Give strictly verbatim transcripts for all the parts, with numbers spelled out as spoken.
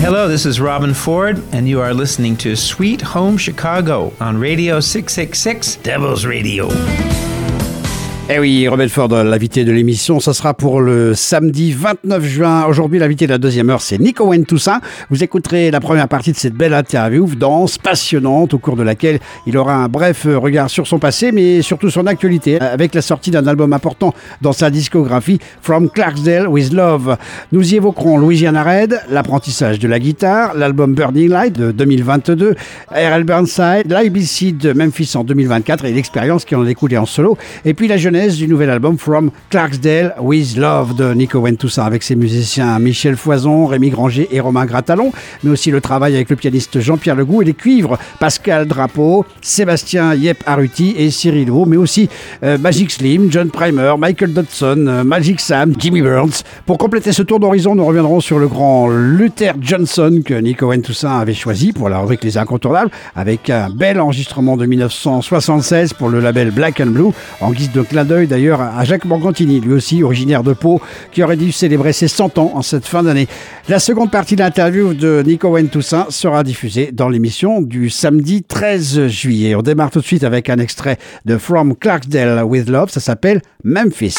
Hello, this is Robin Ford, and you are listening to Sweet Home Chicago on Radio six six six, Devil's Radio. Eh oui, Robin Ford, l'invité de l'émission, ça sera pour le samedi vingt-neuf juin. Aujourd'hui, l'invité de la deuxième heure, c'est Nico Wayne-Toussaint. Vous écouterez la première partie de cette belle interview, dense, passionnante, au cours de laquelle il aura un bref regard sur son passé, mais surtout son actualité, avec la sortie d'un album important dans sa discographie, From Clarksdale with Love. Nous y évoquerons Louisiana Red, l'apprentissage de la guitare, l'album Burning Light de deux mille vingt-deux, R L Burnside, l'I B C de Memphis en deux mille vingt-quatre et l'expérience qui en a découlé en solo, et puis la jeunesse du nouvel album From Clarksdale with Love de Nico Wayne-Toussaint avec ses musiciens Michel Foison, Rémi Granger et Romain Gratalon, mais aussi le travail avec le pianiste Jean-Pierre Legout et les cuivres Pascal Drapeau, Sébastien Yep Arruti et Cyril Vaux, mais aussi euh, Magic Slim, John Primer, Michael Dodson, euh, Magic Sam, Jimmy Burns. Pour compléter ce tour d'horizon, nous reviendrons sur le grand Luther Johnson que Nico Wayne-Toussaint avait choisi pour la rubrique Les Incontournables, avec un bel enregistrement de dix-neuf cent soixante-seize pour le label Black and Blue, en guise de clin d'œil d'ailleurs à Jacques Morgantini, lui aussi originaire de Pau, qui aurait dû célébrer ses cent ans en cette fin d'année. La seconde partie de l'interview de Nico Wayne-Toussaint sera diffusée dans l'émission du samedi treize juillet. On démarre tout de suite avec un extrait de From Clarksdale with Love, ça s'appelle Memphis.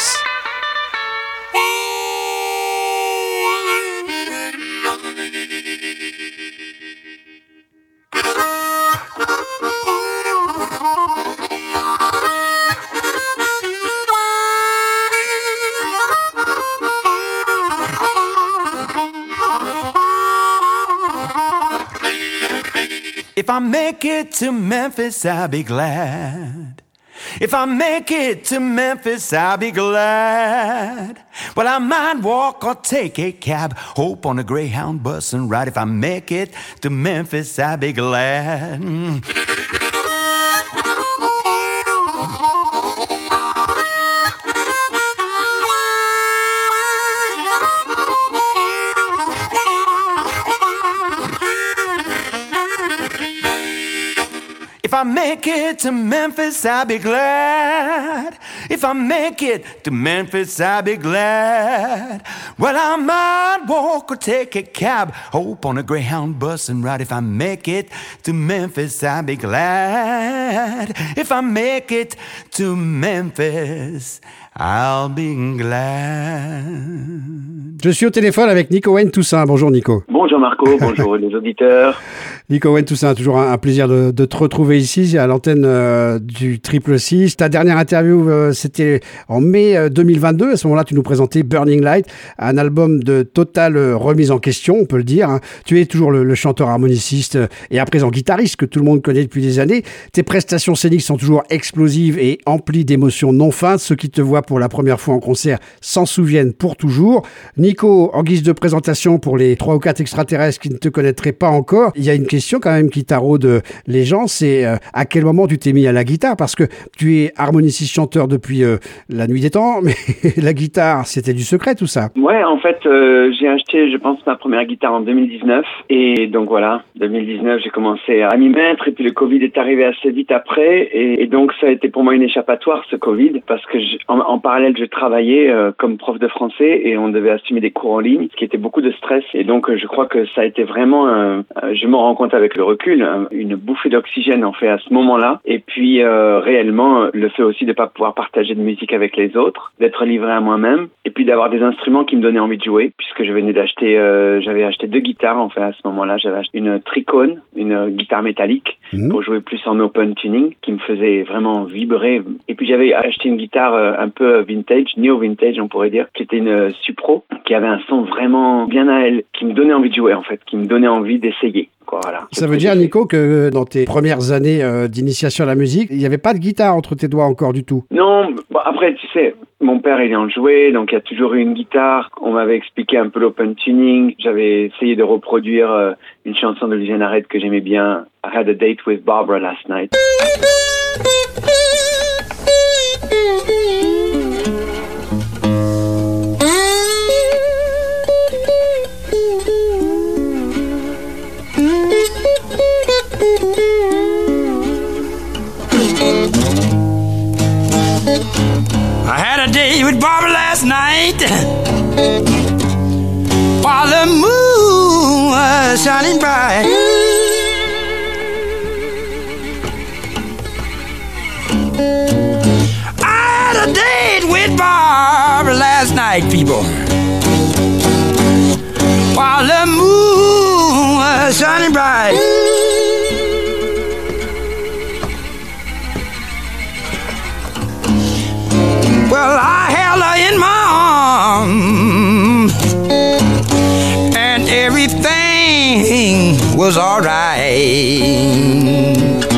If I make it to Memphis, I'll be glad. If I make it to Memphis, I'll be glad. Well, I might walk or take a cab, hope on a Greyhound bus and ride. If I make it to Memphis, I'll be glad. If I make it to Memphis, I'll be glad. If I make it to Memphis, I'll be glad. Well, I might walk or take a cab, hope on a Greyhound bus and ride. If I make it to Memphis, I'll be glad. If I make it to Memphis, I'll be glad. Je suis au téléphone avec Nico Wayne-Toussaint. Bonjour Nico. Bonjour Marco, bonjour les auditeurs. Nico Wayne-Toussaint, toujours un, un plaisir de, de te retrouver ici à l'antenne euh, du Triple Six. Ta dernière interview, euh, c'était en mai euh, deux mille vingt-deux. À ce moment-là, tu nous présentais Burning Light, un album de totale euh, remise en question, on peut le dire. Hein. Tu es toujours le, le chanteur harmoniciste euh, et à présent guitariste que tout le monde connaît depuis des années. Tes prestations scéniques sont toujours explosives et emplies d'émotions non feintes. Ceux qui te voient pour la première fois en concert s'en souviennent pour toujours. Nico, en guise de présentation pour les trois ou quatre extraterrestres qui ne te connaîtraient pas encore, il y a une question quand même qui taraude les gens, c'est euh, à quel moment tu t'es mis à la guitare, parce que tu es harmoniciste chanteur depuis euh, la nuit des temps, mais la guitare, c'était du secret tout ça. Ouais, en fait, euh, j'ai acheté, je pense, ma première guitare en deux mille dix-neuf, et donc voilà, deux mille dix-neuf, j'ai commencé à m'y mettre, et puis le Covid est arrivé assez vite après, et, et donc ça a été pour moi une échappatoire, ce Covid, parce que je, en, en parallèle, je travaillais euh, comme prof de français, et on devait assumer des cours en ligne, ce qui était beaucoup de stress, et donc euh, je crois que ça a été vraiment, un, euh, je me rends compte avec le recul, un, une bouffée d'oxygène en fait à ce moment-là, et puis euh, réellement le fait aussi de pas pouvoir partager de musique avec les autres, d'être livré à moi-même, et puis d'avoir des instruments qui me donnaient envie de jouer, puisque je venais d'acheter, euh, j'avais acheté deux guitares en fait à ce moment-là, j'avais acheté une Tricone, une guitare métallique, mmh. pour jouer plus en open tuning, qui me faisait vraiment vibrer, et puis j'avais acheté une guitare euh, un peu vintage, néo-vintage on pourrait dire, qui était une euh, Supro, qui avait un son vraiment bien à elle, qui me donnait envie de jouer en fait, qui me donnait envie d'essayer. Voilà. Ça veut dire, Nico, que dans tes premières années euh, d'initiation à la musique, il n'y avait pas de guitare entre tes doigts encore du tout? Non, bon, après, tu sais, mon père, il en jouait, donc il y a toujours eu une guitare. On m'avait expliqué un peu l'open tuning. J'avais essayé de reproduire euh, une chanson de Louisiana Red que j'aimais bien. I had a date with Barbara last night. I had a date with Barbara last night while the moon moon was shining bright. I had a date with Barbara last night, people, while the moon was shining bright. Well, I held her in my arms, and everything was all right.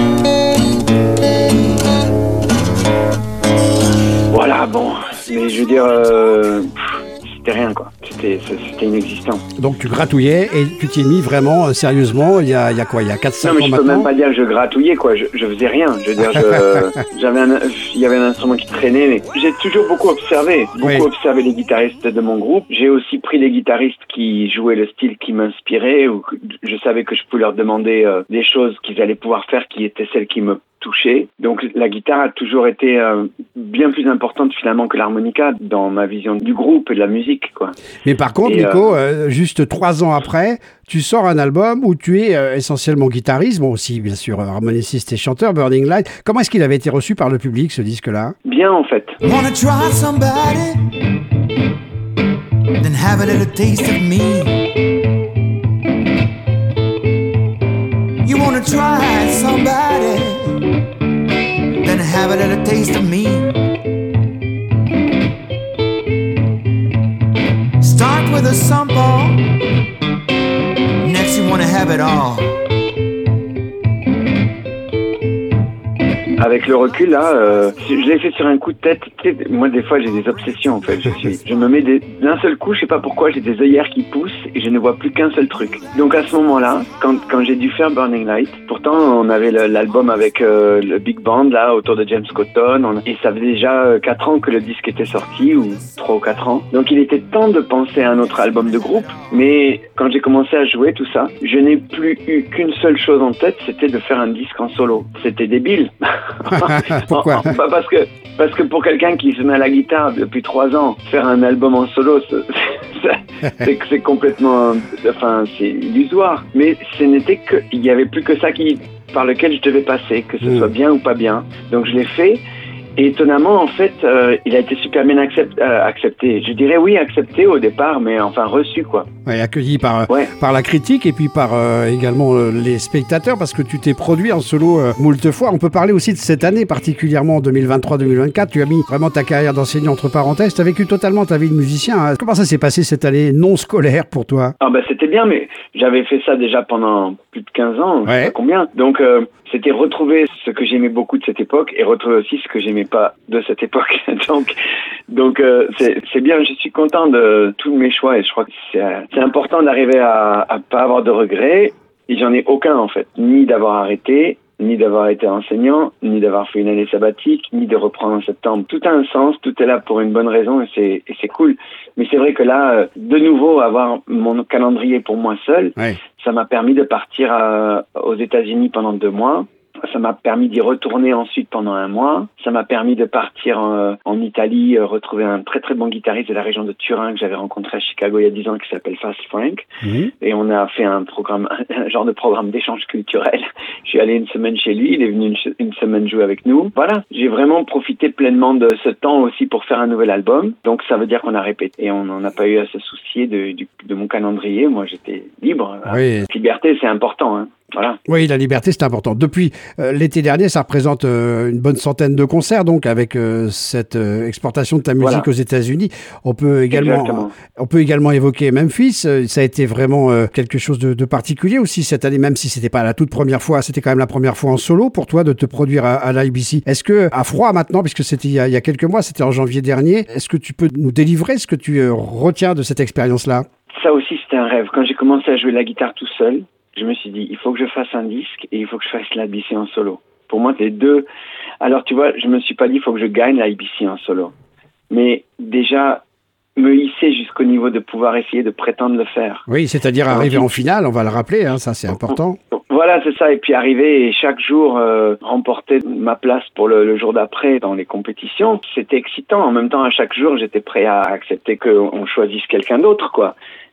Voilà, bon, mais je veux dire, euh, c'était rien, quoi. C'était, c'était inexistant. Donc tu gratouillais et tu t'y es mis vraiment euh, sérieusement il y a, il y a quoi, il y a quatre cinq ans maintenant? Non, mais je peux même pas dire que je gratouillais, quoi. Je, je faisais rien. Je veux dire, je, j'avais un, il y avait un instrument qui traînait, mais j'ai toujours beaucoup observé, beaucoup Oui. observé les guitaristes de mon groupe. J'ai aussi pris les guitaristes qui jouaient le style qui m'inspirait, ou que je savais que je pouvais leur demander euh, des choses qu'ils allaient pouvoir faire qui étaient celles qui me touchaient. Donc la guitare a toujours été euh, bien plus importante finalement que l'harmonica dans ma vision du groupe et de la musique, quoi. Mais par contre, Et, Nico, euh, juste trois ans après, tu sors un album où tu es euh, essentiellement guitariste, bon aussi bien sûr euh, harmoniciste et chanteur, Burning Light. Comment est-ce qu'il avait été reçu par le public, ce disque-là? Bien, en fait. Wanna try somebody, then have a little taste of me. You wanna try somebody, then have a little taste of me. Start with a sample, next you wanna have it all. Avec le recul, là, euh, je l'ai fait sur un coup de tête. Tu sais, moi, des fois, j'ai des obsessions, en fait. Je, suis, je me mets des, d'un seul coup, je sais pas pourquoi, j'ai des œillères qui poussent et je ne vois plus qu'un seul truc. Donc, à ce moment-là, quand, quand j'ai dû faire Burning Light, pourtant, on avait le, l'album avec euh, le big band, là, autour de James Cotton, on, et ça faisait déjà quatre ans que le disque était sorti, ou trois ou quatre ans. Donc, il était temps de penser à un autre album de groupe, mais quand j'ai commencé à jouer tout ça, je n'ai plus eu qu'une seule chose en tête, c'était de faire un disque en solo. C'était débile. Pourquoi? Bah parce que parce que pour quelqu'un qui se met à la guitare depuis trois ans, faire un album en solo, c'est, c'est, c'est complètement, enfin, c'est illusoire. Mais ce n'était que, il y avait plus que ça qui par lequel je devais passer, que ce mmh. soit bien ou pas bien. Donc je l'ai fait. Et étonnamment, en fait, euh, il a été super bien accept, euh, accepté. Je dirais oui, accepté au départ, mais enfin reçu, quoi. Ouais, accueilli par, ouais. par la critique et puis par euh, également euh, les spectateurs, parce que tu t'es produit en solo euh, moult fois. On peut parler aussi de cette année, particulièrement en deux mille vingt-trois deux mille vingt-quatre. Tu as mis vraiment ta carrière d'enseignant entre parenthèses. Tu as vécu totalement ta vie de musicien. Hein. Comment ça s'est passé cette année non scolaire pour toi? Ah bah c'était bien, mais j'avais fait ça déjà pendant plus de quinze ans, ouais. je sais pas combien. Donc euh, c'était retrouver ce que j'aimais beaucoup de cette époque et retrouver aussi ce que j'aimais pas de cette époque. donc donc euh, c'est, c'est bien, je suis content de tous mes choix et je crois que c'est, c'est important d'arriver à, à pas avoir de regrets, et j'en ai aucun en fait, ni d'avoir arrêté, ni d'avoir été enseignant, ni d'avoir fait une année sabbatique, ni de reprendre en septembre. Tout a un sens, tout est là pour une bonne raison et c'est, et c'est cool. Mais c'est vrai que là, de nouveau, avoir mon calendrier pour moi seul, ouais. ça m'a permis de partir à, aux États-Unis pendant deux mois. Ça m'a permis d'y retourner ensuite pendant un mois. Ça m'a permis de partir en, en Italie, euh, retrouver un très très bon guitariste de la région de Turin que j'avais rencontré à Chicago il y a dix ans qui s'appelle Fast Frank. Mmh. Et on a fait un programme, un genre de programme d'échange culturel. Je suis allé une semaine chez lui, il est venu une, une semaine jouer avec nous. Voilà, j'ai vraiment profité pleinement de ce temps aussi pour faire un nouvel album. Donc ça veut dire qu'on a répété. Et on n'en a pas eu à se soucier de, de, de mon calendrier. Moi j'étais libre. Oui. La liberté c'est important, hein. Voilà. Oui, la liberté, c'est important. Depuis euh, l'été dernier, ça représente euh, une bonne centaine de concerts, donc avec euh, cette euh, exportation de ta musique voilà. aux États-Unis. On peut également, on peut également évoquer Memphis. Euh, ça a été vraiment euh, quelque chose de, de particulier aussi cette année, même si c'était pas la toute première fois, c'était quand même la première fois en solo pour toi de te produire à, à l'I B C. Est-ce que, à froid maintenant, puisque c'était il y a, il y a quelques mois, c'était en janvier dernier, est-ce que tu peux nous délivrer ce que tu euh, retiens de cette expérience-là? Ça aussi, c'était un rêve. Quand j'ai commencé à jouer la guitare tout seul, je me suis dit, il faut que je fasse un disque et il faut que je fasse l'I B C en solo. Pour moi, les deux. Alors, tu vois, je me suis pas dit, il faut que je gagne l'I B C en solo. Mais déjà, me hisser jusqu'au niveau de pouvoir essayer de prétendre le faire. Oui, c'est-à-dire Alors, arriver tu... en finale, on va le rappeler, hein, ça c'est important. Voilà, c'est ça. Et puis arriver et chaque jour euh, remporter ma place pour le, le jour d'après dans les compétitions, c'était excitant. En même temps, à chaque jour, j'étais prêt à accepter qu'on choisisse quelqu'un d'autre, quoi.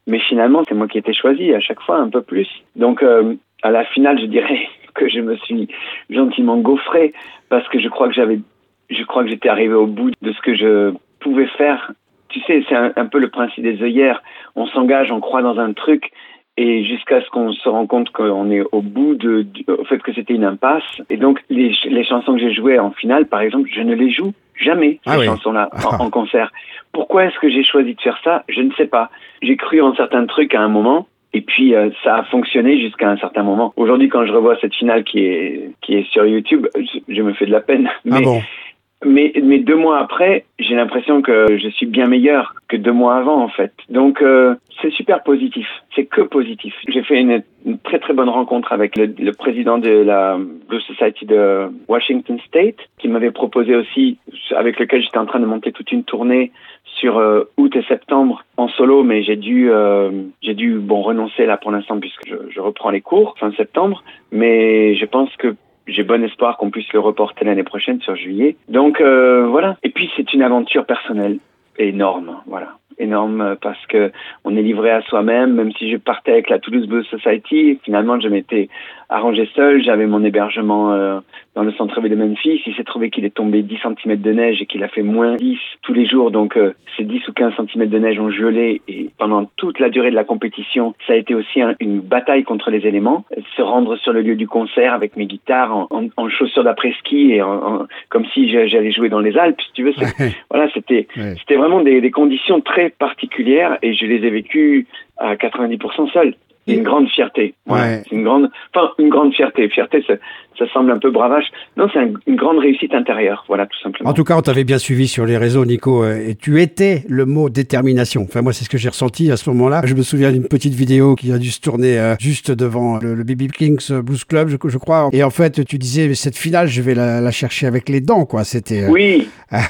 mais finalement, c'est moi qui ai été choisi à chaque fois un peu plus. Donc, euh, à la finale, je dirais que je me suis gentiment gaufré parce que je crois que j'avais, je crois que j'étais arrivé au bout de ce que je pouvais faire. Tu sais, c'est un, un peu le principe des œillères. On s'engage, on croit dans un truc. Et jusqu'à ce qu'on se rende compte qu'on est au bout de, du, au fait que c'était une impasse. Et donc, les, les chansons que j'ai jouées en finale, par exemple, je ne les joue jamais, ces ah oui. chansons-là, en, en concert. Pourquoi est-ce que j'ai choisi de faire ça? Je ne sais pas. J'ai cru en certains trucs à un moment. Et puis, euh, ça a fonctionné jusqu'à un certain moment. Aujourd'hui, quand je revois cette finale qui est, qui est sur YouTube, je, je me fais de la peine. Mais, ah bon? Mais, mais deux mois après, j'ai l'impression que je suis bien meilleur que deux mois avant, en fait. Donc, euh, c'est super positif. C'est que positif. J'ai fait une, une très, très bonne rencontre avec le, le président de la Blues Society de Washington State, qui m'avait proposé aussi, avec lequel j'étais en train de monter toute une tournée sur euh, août et septembre en solo, mais j'ai dû, euh, j'ai dû, bon, renoncer là pour l'instant puisque je, je reprends les cours fin septembre. Mais je pense que j'ai bon espoir qu'on puisse le reporter l'année prochaine sur juillet. Donc euh, voilà. Et puis c'est une aventure personnelle énorme, voilà, énorme parce que on est livré à soi-même. Même si je partais avec la Toulouse Blues Society, finalement je m'étais arrangé seul. J'avais mon hébergement euh, dans le centre-ville de Memphis. Il s'est trouvé qu'il est tombé dix centimètres de neige et qu'il a fait moins dix tous les jours. Donc euh, ces dix ou quinze centimètres de neige ont gelé et pendant toute la durée de la compétition, ça a été aussi un, une bataille contre les éléments. Se rendre sur le lieu du concert avec mes guitares en, en, en chaussures d'après-ski et en, en, comme si j'allais jouer dans les Alpes, si tu veux. C'est, voilà, c'était, ouais. c'était vraiment des, des conditions très particulières et je les ai vécues à quatre-vingt-dix pour cent seul. C'est une grande fierté. Voilà. Ouais. C'est une grande, enfin, une grande fierté. Fierté, ça, ça semble un peu bravache. Non, c'est un, une grande réussite intérieure. Voilà, tout simplement. En tout cas, on t'avait bien suivi sur les réseaux, Nico, et tu étais le mot détermination. Enfin, moi, c'est ce que j'ai ressenti à ce moment-là. Je me souviens d'une petite vidéo qui a dû se tourner euh, juste devant le, le B B King's Blues Club, je, je crois. Et en fait, tu disais, cette finale, je vais la, la chercher avec les dents, quoi. C'était. Euh... Oui.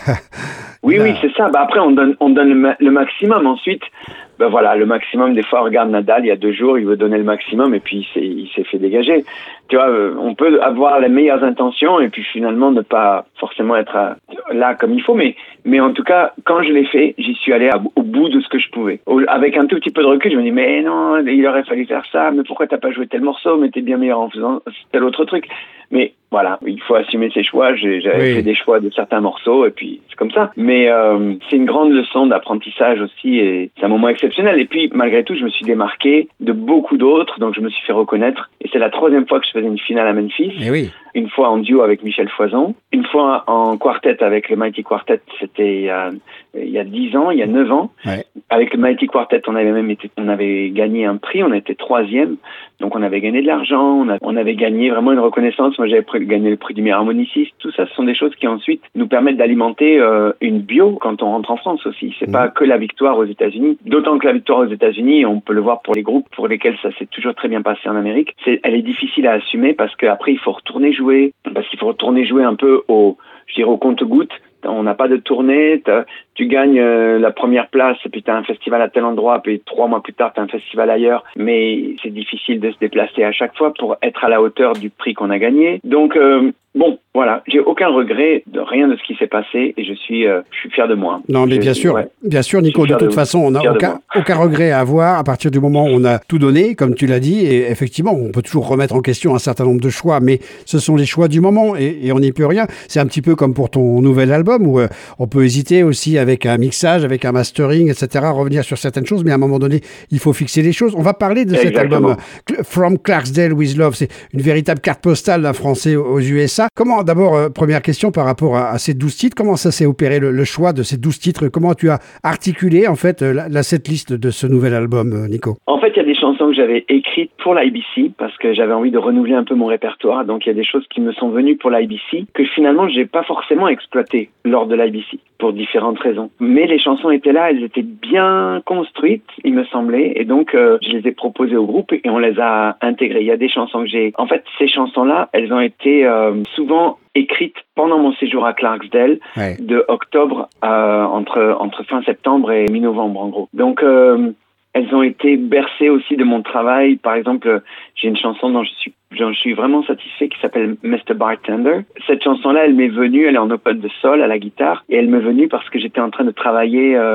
oui, là... oui, c'est ça. Bah, après, on donne, on donne le, ma- le maximum. Ensuite, ben voilà, le maximum, des fois, regarde Nadal, il y a deux jours, il veut donner le maximum et puis il s'est, il s'est fait dégager. Tu vois, on peut avoir les meilleures intentions et puis finalement ne pas forcément être à, là comme il faut, mais, mais en tout cas, quand je l'ai fait, j'y suis allé à, au bout de ce que je pouvais. Au, avec un tout petit peu de recul, je me dis, mais non, il aurait fallu faire ça, mais pourquoi t'as pas joué tel morceau, mais t'es bien meilleur en faisant tel autre truc. Mais voilà, il faut assumer ses choix. J'ai, j'avais oui. fait des choix de certains morceaux et puis c'est comme ça. Mais euh, c'est une grande leçon d'apprentissage aussi et c'est un moment exceptionnel. Et puis malgré tout, je me suis démarqué de beaucoup d'autres, donc je me suis fait reconnaître. Et c'est la troisième fois que je faisais une finale à Memphis. Et oui. Une fois en duo avec Michel Foison, une fois en quartet avec le Mighty Quartet, c'était il y a, il y a dix ans, il y a neuf ans. Ouais. Avec le Mighty Quartet, on avait même été, on avait gagné un prix, on était troisième, donc on avait gagné de l'argent, on, a, on avait gagné vraiment une reconnaissance. Moi, j'avais gagné le prix du meilleur harmoniciste. Tout ça, ce sont des choses qui ensuite nous permettent d'alimenter euh, une bio quand on rentre en France aussi. C'est mmh. pas que la victoire aux États-Unis. D'autant que la victoire aux États-Unis, on peut le voir pour les groupes pour lesquels ça s'est toujours très bien passé en Amérique. C'est, elle est difficile à assumer parce qu'après il faut retourner jouer, parce qu'il faut retourner jouer un peu au, je dirais au compte-gouttes. On n'a pas de tournée, tu gagnes euh, la première place et puis tu as un festival à tel endroit, puis trois mois plus tard tu as un festival ailleurs, mais c'est difficile de se déplacer à chaque fois pour être à la hauteur du prix qu'on a gagné. Donc euh, bon, voilà, j'ai aucun regret de rien de ce qui s'est passé et je suis, euh, je suis fier de moi. Non, mais je, bien sûr, ouais. bien sûr, Nico, de toute de, façon, on n'a aucun, aucun regret à avoir à partir du moment où on a tout donné, comme tu l'as dit, et effectivement, on peut toujours remettre en question un certain nombre de choix, mais ce sont les choix du moment et, et on n'y peut rien. C'est un petit peu comme pour ton nouvel album où euh, on peut hésiter aussi avec un mixage, avec un mastering, et cetera, revenir sur certaines choses, mais à un moment donné, il faut fixer les choses. On va parler de Exactement. cet album From Clarksdale with Love. C'est une véritable carte postale d'un Français aux U S A. Comment, d'abord, euh, première question par rapport à, à ces douze titres, comment ça s'est opéré le, le choix de ces douze titres? Comment tu as articulé en fait la, la setlist de ce nouvel album, Nico? En fait, il y a des chansons que j'avais écrites pour l'I B C parce que j'avais envie de renouveler un peu mon répertoire. Donc il y a des choses qui me sont venues pour l'I B C que finalement j'ai pas forcément exploitées lors de l'I B C pour différentes raisons. Mais les chansons étaient là, elles étaient bien construites, il me semblait, et donc euh, je les ai proposées au groupe et on les a intégrées. Il y a des chansons que j'ai... En fait, ces chansons-là, elles ont été euh, souvent écrites pendant mon séjour à Clarksdale, ouais. de octobre euh, entre entre fin septembre et mi-novembre en gros. Donc euh, elles ont été bercées aussi de mon travail. Par exemple, j'ai une chanson dont je suis dont je suis vraiment satisfait qui s'appelle mister Bartender. Cette chanson-là, elle m'est venue, elle est en open de sol à la guitare et elle m'est venue parce que j'étais en train de travailler euh,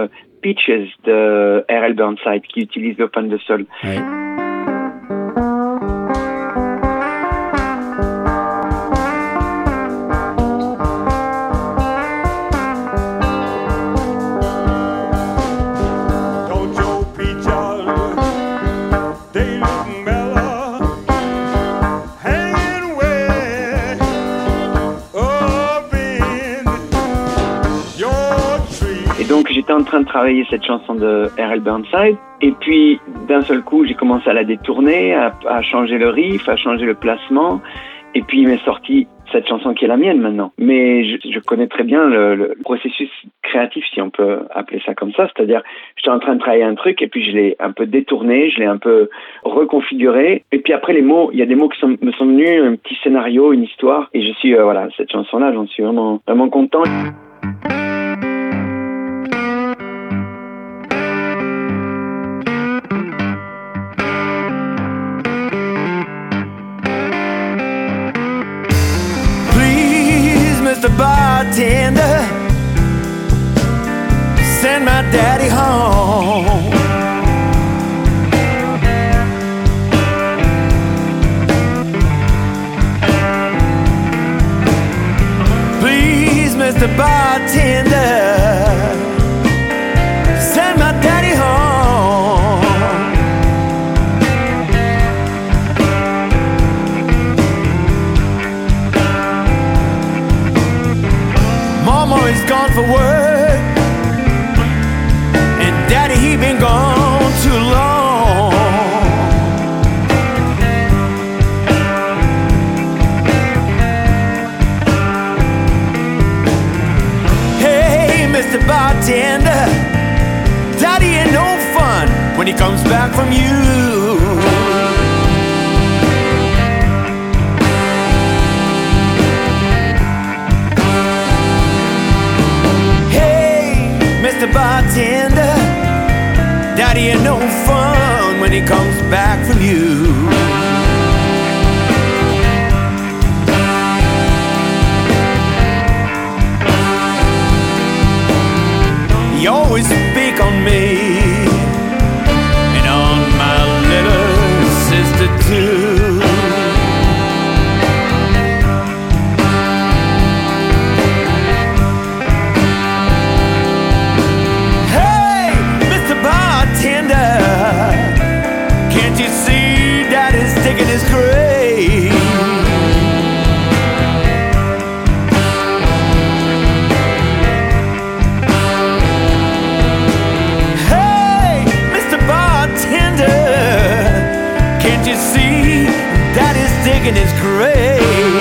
Peaches de R L Burnside qui utilise le pan de sol. Ouais. Donc j'étais en train de travailler cette chanson de R L Burnside et puis d'un seul coup j'ai commencé à la détourner, à, à changer le riff, à changer le placement et puis il m'est sorti cette chanson qui est la mienne maintenant. Mais je, je connais très bien le, le processus créatif, si on peut appeler ça comme ça, c'est-à-dire j'étais en train de travailler un truc et puis je l'ai un peu détourné, je l'ai un peu reconfiguré et puis après les mots, il y a des mots qui sont, me sont venus, un petit scénario, une histoire et je suis, euh, voilà, cette chanson-là, j'en suis vraiment, vraiment content. Mister Bartender, send my daddy home. Please, Mister Bartender, send my daddy home. Mama is gone for work, and Daddy he been gone too long. Hey, Mister Bartender, Daddy ain't no fun when he comes back from you. Mister Bartender, Daddy ain't no fun when he comes back from you. You always speak on me and on my little sister too. Can't you see Daddy's digging his grave? Hey, Mister Bartender, can't you see Daddy's digging his grave?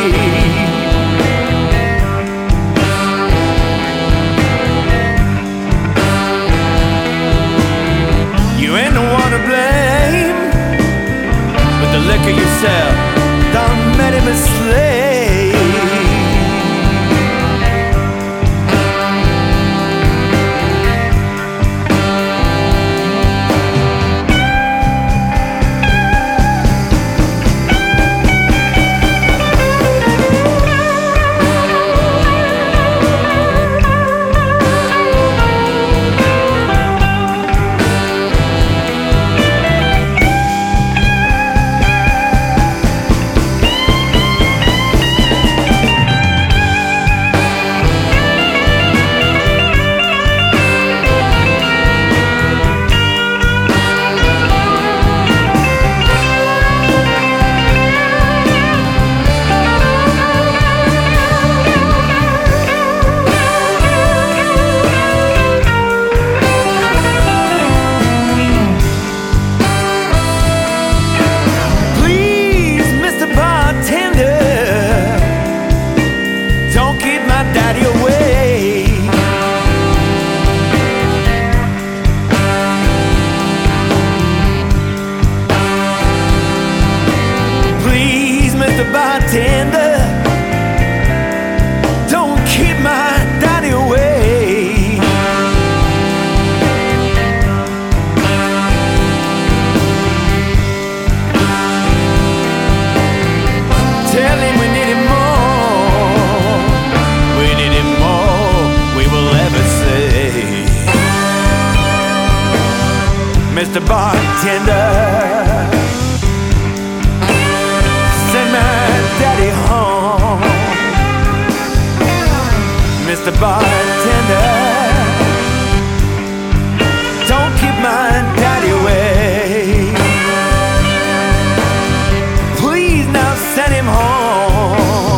You ain't the one to blame, but the liquor you sell done made him a slave. Mister Bartender, send my daddy home. Mister Bartender, don't keep my daddy away. Please now send him home.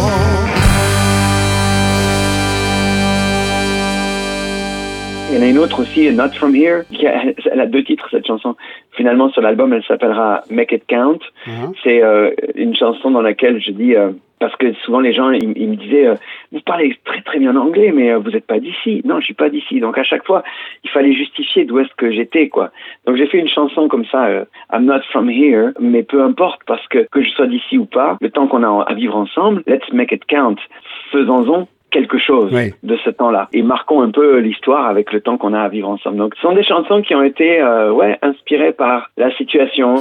Il y en a une autre aussi, Not From Here, qui a, elle a deux titres cette chanson. Finalement sur l'album elle s'appellera Make It Count. Uh-huh. C'est euh, une chanson dans laquelle je dis, euh, parce que souvent les gens ils, ils me disaient euh, vous parlez très très bien anglais mais euh, vous n'êtes pas d'ici. Non, je suis pas d'ici. Donc à chaque fois il fallait justifier d'où est-ce que j'étais quoi. Donc j'ai fait une chanson comme ça, euh, I'm Not From Here, mais peu importe parce que que je sois d'ici ou pas, le temps qu'on a à vivre ensemble, let's make it count. Faisons-en quelque chose oui. de ce temps-là et marquons un peu l'histoire avec le temps qu'on a à vivre ensemble. Donc ce sont des chansons qui ont été euh, ouais inspirées par la situation.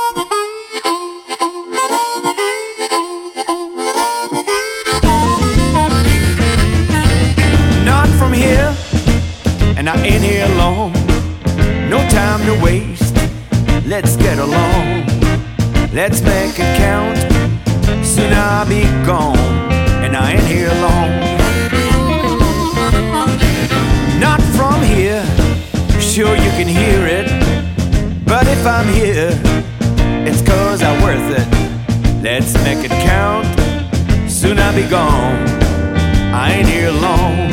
Not from here, and I ain't here alone. No time to waste. Let's get along. Let's make it count. Soon I'll be gone, and I ain't here alone. Not from here, sure you can hear it. But if I'm here, it's cause I'm worth it. Let's make it count. Soon I'll be gone, I ain't here long.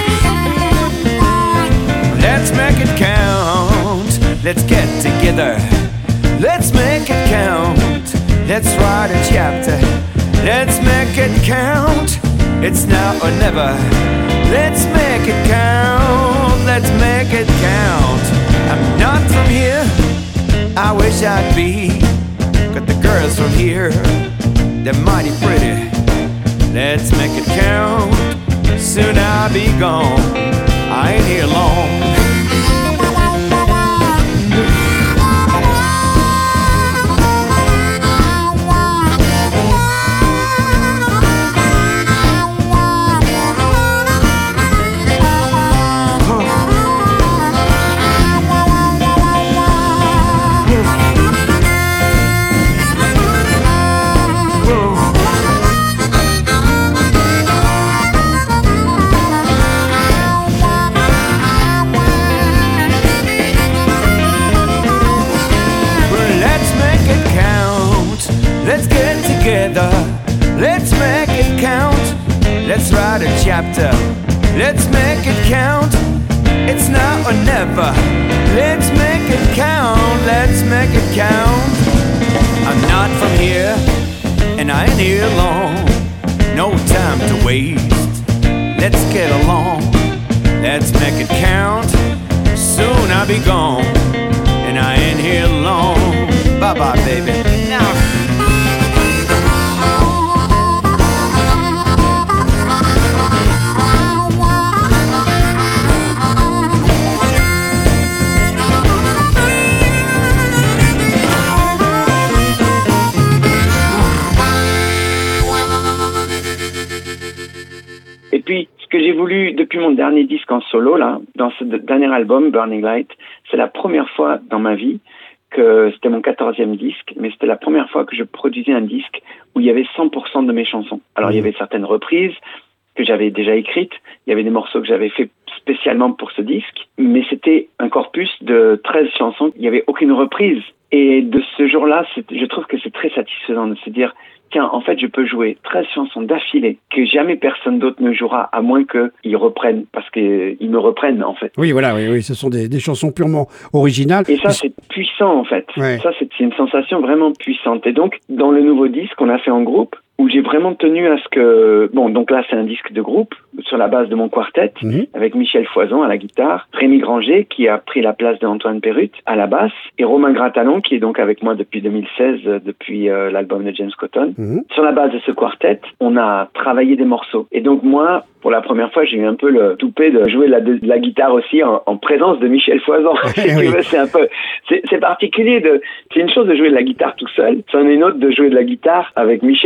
Let's make it count. Let's get together. Let's make it count. Let's write a chapter. Let's make it count. It's now or never. Let's make it count. Let's make it count. I'm not from here. I wish I'd be. Got the girls from here. They're mighty pretty. Let's make it count. Soon I'll be gone. I ain't here long. Let's make it count. Let's write a chapter. Let's make it count. It's now or never. Let's make it count. Let's make it count. I'm not from here, and I ain't here long. No time to waste. Let's get along. Let's make it count. Soon I'll be gone, and I ain't here long. Bye bye, baby. Now. Et puis, ce que j'ai voulu depuis mon dernier disque en solo, là, dans ce dernier album, Burning Light, c'est la première fois dans ma vie que c'était mon quatorzième disque, mais c'était la première fois que je produisais un disque où il y avait cent pour cent de mes chansons. Alors, il y avait certaines reprises que j'avais déjà écrites, il y avait des morceaux que j'avais fait spécialement pour ce disque, mais c'était un corpus de treize chansons, il n'y avait aucune reprise. Et de ce jour-là, je trouve que c'est très satisfaisant de se dire tiens, en fait, je peux jouer treize chansons d'affilée que jamais personne d'autre ne jouera, à moins qu'ils reprennent, parce qu'ils me reprennent, en fait. Oui, voilà, oui, oui, ce sont des, des chansons purement originales. Et ça, c'est puissant, en fait. Ouais. Ça, c'est, c'est une sensation vraiment puissante. Et donc, dans le nouveau disque qu'on a fait en groupe, où j'ai vraiment tenu à ce que... Bon, donc là, c'est un disque de groupe, sur la base de mon quartet, mmh. avec Michel Foison à la guitare, Rémi Granger, qui a pris la place d'Antoine Perrut à la basse, et Romain Gratalon, qui est donc avec moi depuis deux mille seize, depuis euh, l'album de James Cotton. Mmh. Sur la base de ce quartet, on a travaillé des morceaux. Et donc moi, pour la première fois, j'ai eu un peu le toupet de jouer de la, de la guitare aussi en, en présence de Michel Foison. si tu veux, c'est un peu... C'est, c'est particulier. De, c'est une chose de jouer de la guitare tout seul, c'en est une autre de jouer de la guitare avec Michel, quoi.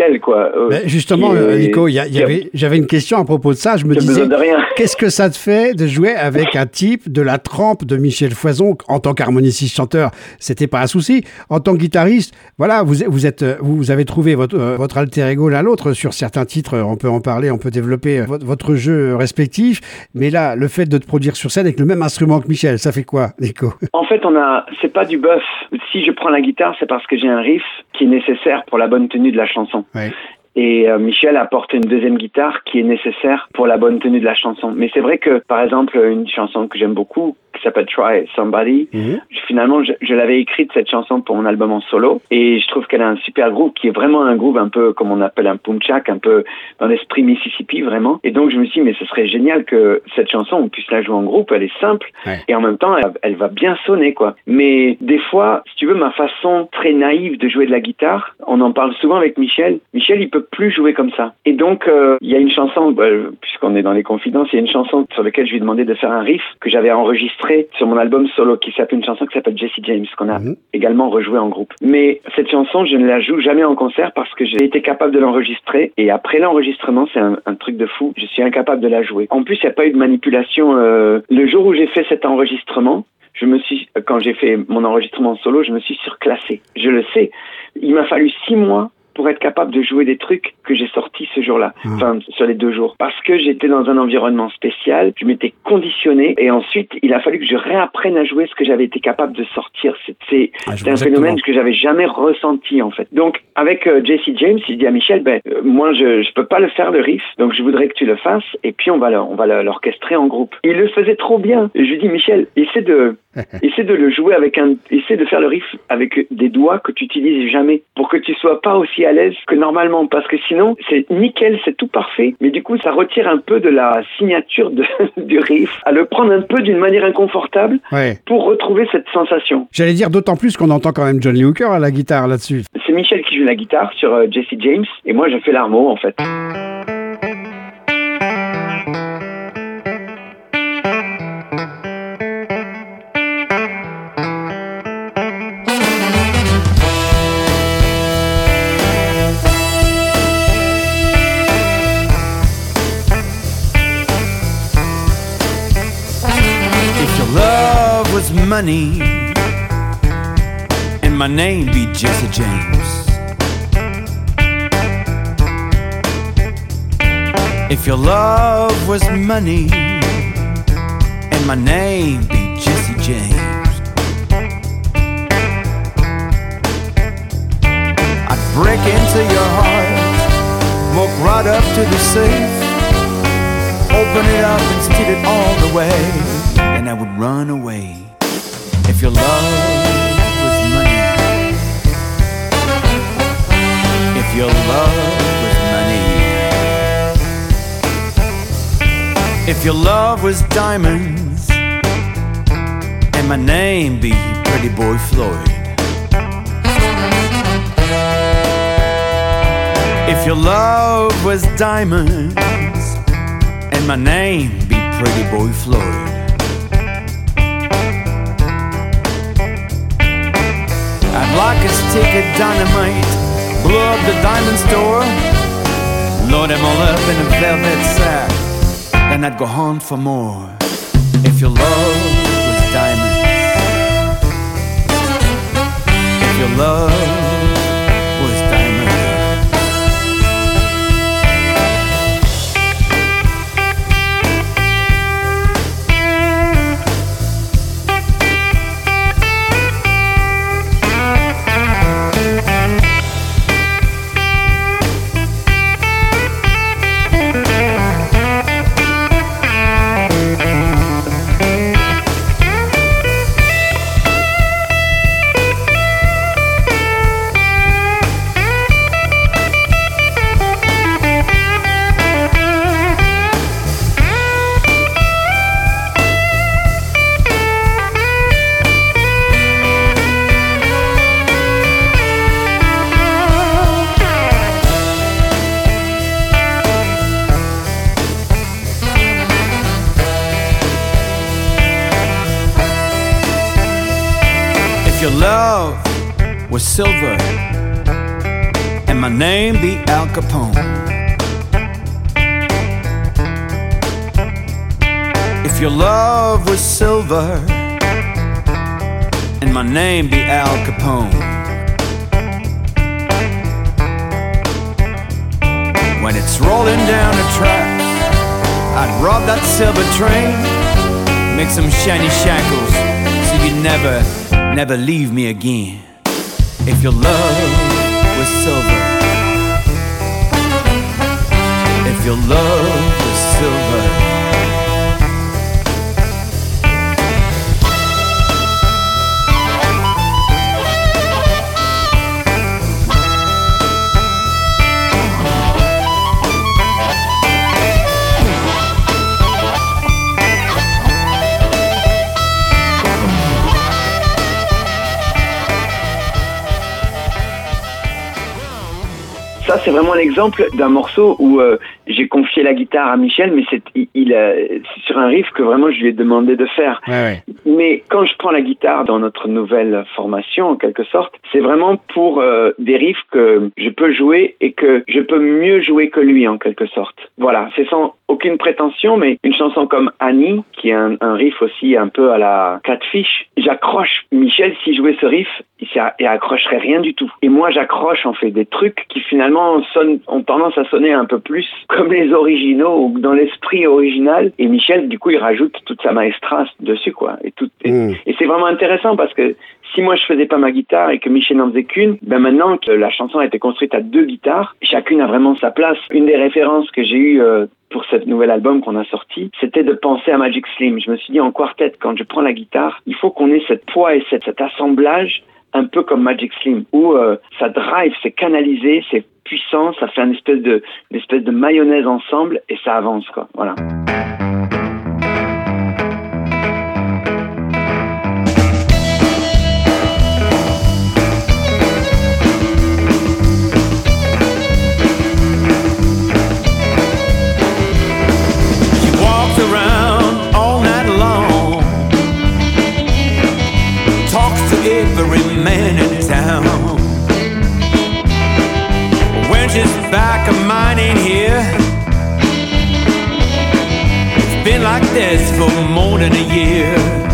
Euh, ben justement, est, Nico, y a, y avait, j'avais une question à propos de ça. Je me disais, qu'est-ce que ça te fait de jouer avec un type de la trempe de Michel Foison en tant qu'harmoniciste-chanteur? C'était pas un souci. En tant que guitariste, voilà, vous, vous êtes, vous avez trouvé votre, euh, votre alter ego l'un l'autre sur certains titres. On peut en parler, on peut développer votre, votre jeu respectif. Mais là, le fait de te produire sur scène avec le même instrument que Michel, ça fait quoi, Nico? En fait, on a, c'est pas du bœuf. Si je prends la guitare, c'est parce que j'ai un riff qui est nécessaire pour la bonne tenue de la chanson. Ouais. Et euh, Michel apporte une deuxième guitare qui est nécessaire pour la bonne tenue de la chanson. Mais c'est vrai que, par exemple, une chanson que j'aime beaucoup, qui s'appelle Try Somebody, mm-hmm. finalement, je, je l'avais écrite, cette chanson, pour mon album en solo. Et je trouve qu'elle a un super groove, qui est vraiment un groove un peu, comme on appelle un pumchak, un peu dans l'esprit Mississippi, vraiment. Et donc, je me suis dit, mais ce serait génial que cette chanson, on puisse la jouer en groupe. Elle est simple. Ouais. Et en même temps, elle, elle va bien sonner, quoi. Mais des fois, si tu veux, ma façon très naïve de jouer de la guitare, on en parle souvent avec Michel. Michel, il peut plus jouer comme ça. Et donc, euh, il y a une chanson, bah, puisqu'on est dans les confidences, il y a une chanson sur laquelle je lui ai demandé de faire un riff que j'avais enregistré sur mon album solo, qui s'appelle une chanson qui s'appelle Jesse James, qu'on a mmh. également rejoué en groupe. Mais cette chanson, je ne la joue jamais en concert parce que j'ai été capable de l'enregistrer, et après l'enregistrement, c'est un, un truc de fou, je suis incapable de la jouer. En plus, il n'y a pas eu de manipulation. Euh, le jour où j'ai fait cet enregistrement, je me suis, quand j'ai fait mon enregistrement solo, je me suis surclassé. Je le sais. Il m'a fallu six mois pour être capable de jouer des trucs que j'ai sortis ce jour-là, mmh. enfin sur les deux jours, parce que j'étais dans un environnement spécial, je m'étais conditionné, et ensuite il a fallu que je réapprenne à jouer ce que j'avais été capable de sortir. C'est, c'est, ah, c'est un phénomène que j'avais jamais ressenti en fait. Donc avec euh, Jesse James, il dit à Michel, ben euh, moi je je peux pas le faire le riff, donc je voudrais que tu le fasses, et puis on va le, on va le, l'orchestrer en groupe. Il le faisait trop bien. Et je lui dis, Michel, essaie de essaie de le jouer avec un, essaie de faire le riff avec des doigts que tu utilises jamais, pour que tu sois pas aussi à l'aise que normalement, parce que sinon c'est nickel, c'est tout parfait, mais du coup ça retire un peu de la signature de, du riff, à le prendre un peu d'une manière inconfortable, ouais. pour retrouver cette sensation. J'allais dire d'autant plus qu'on entend quand même John Lee Hooker à la guitare là-dessus. C'est Michel qui joue la guitare sur euh, Jesse James, et moi je fais l'armo en fait. Money and my name be Jesse James. If your love was money and my name be Jesse James, I'd break into your heart, walk right up to the safe, open it up and steal it all the way, and I would run away. If your love was money, if your love was money, if your love was diamonds, and my name be Pretty Boy Floyd, if your love was diamonds, and my name be Pretty Boy Floyd, I'd like a stick of dynamite, blow up the diamond store, load them all up in a velvet sack, then I'd go hunt for more. If your love was diamonds, if your love was diamonds. Was silver and my name be Al Capone. If your love was silver, and my name be Al Capone. When it's rolling down the track, I'd rob that silver train, make some shiny shackles, so you'd never, never leave me again. If your love was silver, if your love was silver. Ça, c'est vraiment l'exemple d'un morceau où euh, j'ai confié la guitare à Michel, mais c'est, il, il a, c'est sur un riff que vraiment je lui ai demandé de faire. Ouais, ouais. Mais quand je prends la guitare dans notre nouvelle formation, en quelque sorte, c'est vraiment pour euh, des riffs que je peux jouer et que je peux mieux jouer que lui, en quelque sorte. Voilà, c'est sans aucune prétention, mais une chanson comme Annie, qui est un, un riff aussi un peu à la Catfish, j'accroche. Michel, s'il jouait ce riff, il, il accrocherait rien du tout. Et moi, j'accroche, en fait, des trucs qui finalement sonnent, ont tendance à sonner un peu plus comme les originaux ou dans l'esprit original. Et Michel, du coup, il rajoute toute sa maestras dessus, quoi. Et, tout, et, mmh. et c'est vraiment intéressant parce que si moi je faisais pas ma guitare et que Michel n'en faisait qu'une, ben maintenant que la chanson a été construite à deux guitares, chacune a vraiment sa place. Une des références que j'ai eues euh, pour ce nouvel album qu'on a sorti, c'était de penser à Magic Slim. Je me suis dit en quartet, quand je prends la guitare, il faut qu'on ait cette poids et cette, cet assemblage un peu comme Magic Slim, où euh, ça drive, c'est canalisé, c'est puissant, ça fait une espèce de, une espèce de mayonnaise ensemble et ça avance, quoi. Voilà. Every man in town. When she's back, of mine ain't here. It's been like this for more than a year.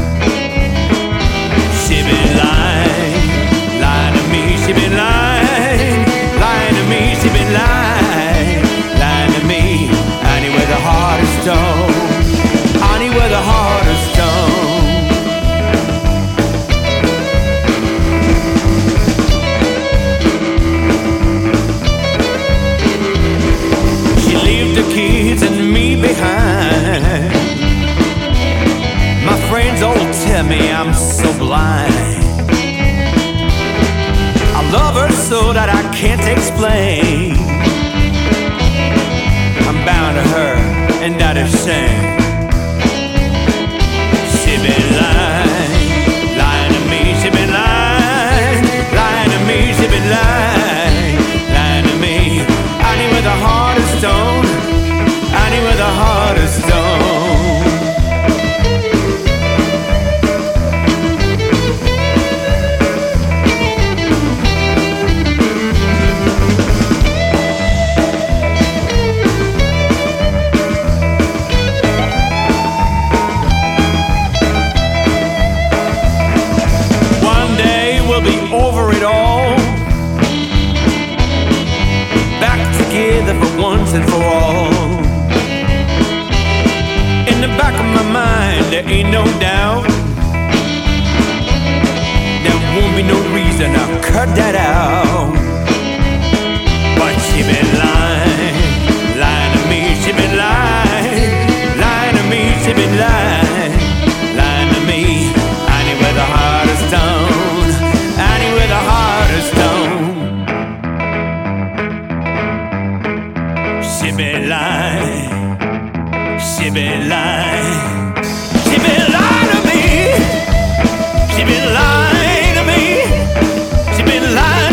She been lying, lying to me. She been lying, lying to me. She been lying, lying to me. Honey with a heart of stone. Honey with a heart of stone. Kids and me behind. My friends all tell me I'm so blind. I love her so that I can't explain. I'm bound to her, and that is shame. She been lying, lying to me. She been lying, lying to me. She been lying, lying to me. Honey with a heart of stone. Honey with a heart of stone. One day we'll be over it all, back together for once and for all. In the back of my mind, there ain't no doubt. There won't be no reason I'll cut that out. But she been lying, lying to me. She been lying, lying to me. She been lying, lying to me. Honey with a heart of stone. Honey with a heart of stone. She been lying. She been lying. She been lying to me. She been lying to me. She been lying.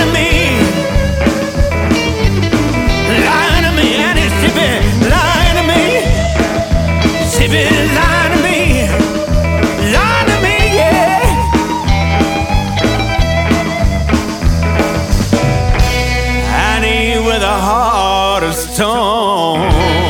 heart of stone.